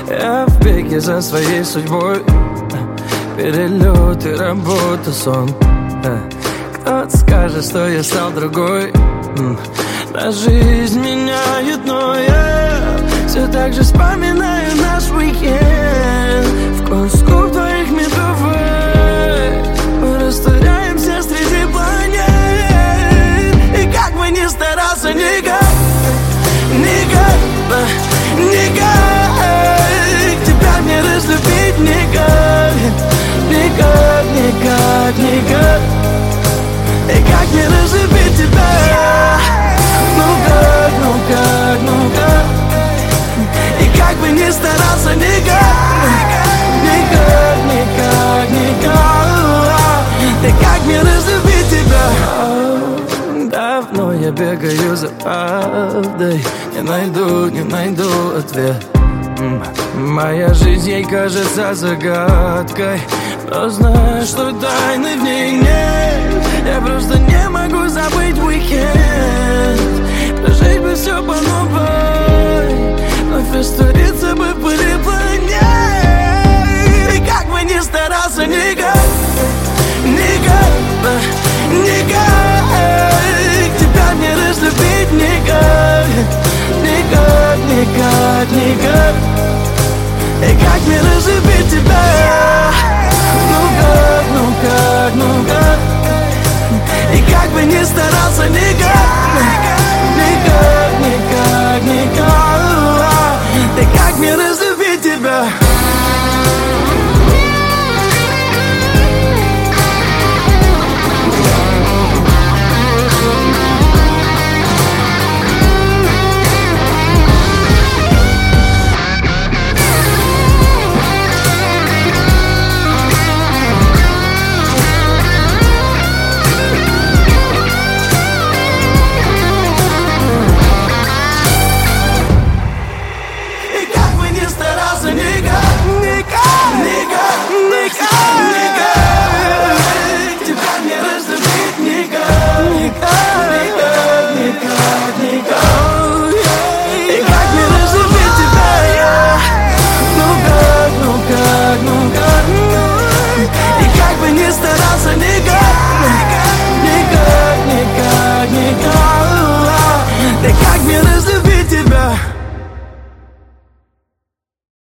Я в беге за своей судьбой. Перелеты, работа, сон. Кто-то скажет, что я стал другой. Но жизнь меняет, но я все так же вспоминаю наш уикенд. Вкус губ твоих медовых. Мы растворяемся среди планет. И как бы ни старался, никак, никак, никак тебя не разлюбить, никак, никак, никак, никак. И как не разлюбить тебя? Ну как, ну как, ну как? И как бы ни старался, никак, никак, никак, никак. И как не разлюбить тебя? Давно я бегаю за правдой. Не найду ответ. Моя жизнь ей кажется загадкой. Но знаю, что тайны в ней нет. Я просто не могу забыть уикенд. Прожить бы все по новой. Вновь раствориться бы в пыли планет. И как бы ни старался, никак, никак, никак тебя не разлюбить, никак, никак, никак, никак. И как не разлюбить тебя? Ну как, ну как, ну как? И как бы ни старался, никак, никак, никак, никак. И как не разлюбить тебя? Nigga